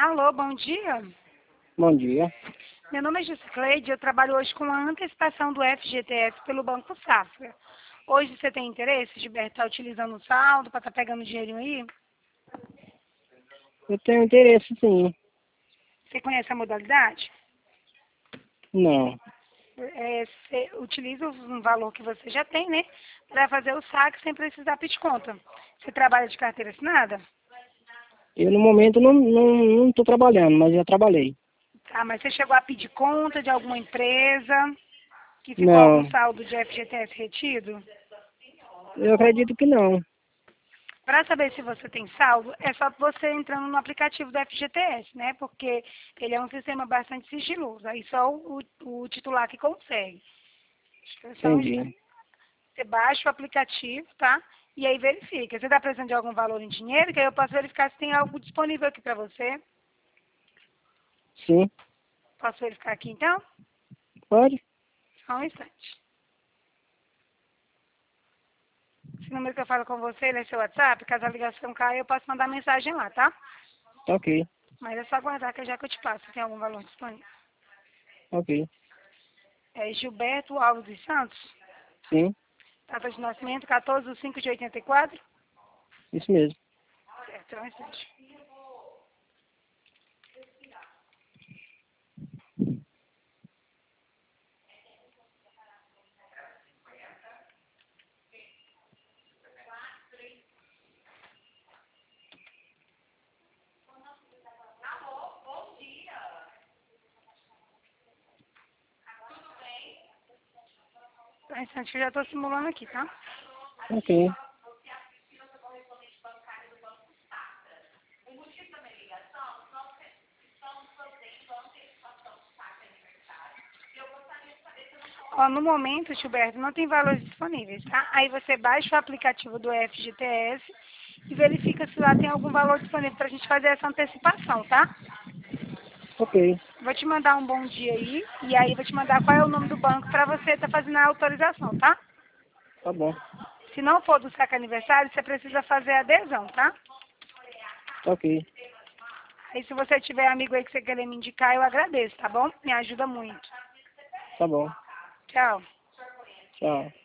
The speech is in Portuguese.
Alô, bom dia. Bom dia. Meu nome é Giscleide, eu trabalho hoje com a antecipação do FGTS pelo Banco Safra. Hoje você tem interesse, Gilberto, estar utilizando o saldo para estar pegando dinheirinho aí? Eu tenho interesse, sim. Você conhece a modalidade? Não. Você utiliza um valor que você já tem, né? Para fazer o saque sem precisar pedir conta. Você trabalha de carteira assinada? Eu, no momento, não estou trabalhando, mas já trabalhei. Tá, mas você chegou a pedir conta de alguma empresa que ficou algum Não. saldo de FGTS retido? Eu acredito que não. Para saber se você tem saldo, é só você entrando no aplicativo do FGTS, né? Porque ele é um sistema bastante sigiloso. Aí só o titular que consegue. É só um Entendi. instante. Você baixa o aplicativo, tá? E aí verifica. Você está precisando de algum valor em dinheiro? Que aí eu posso verificar se tem algo disponível aqui para você. Sim. Posso verificar aqui então? Pode? Só um instante. Esse número que eu falo com você, ele é seu WhatsApp. Caso a ligação caia, eu posso mandar mensagem lá, tá? Tá ok. Mas é só aguardar que já que eu te passo se tem algum valor disponível. Ok. É Gilberto Alves dos Santos. Sim. Data de nascimento, 14/5/84. Isso mesmo. Certo, é um instante. É um instante que eu já estou simulando aqui, tá? Ok. Ó, no momento, Gilberto, não tem valores disponíveis, tá? Aí você baixa o aplicativo do FGTS e verifica se lá tem algum valor disponível para a gente fazer essa antecipação, tá? Ok. Vou te mandar um bom dia aí, e aí vou te mandar qual é o nome do banco para você estar fazendo a autorização, tá? Tá bom. Se não for do saque aniversário, você precisa fazer a adesão, tá? Tá ok. Aí se você tiver amigo aí que você querer me indicar, eu agradeço, tá bom? Me ajuda muito. Tá bom. Tchau. Tchau.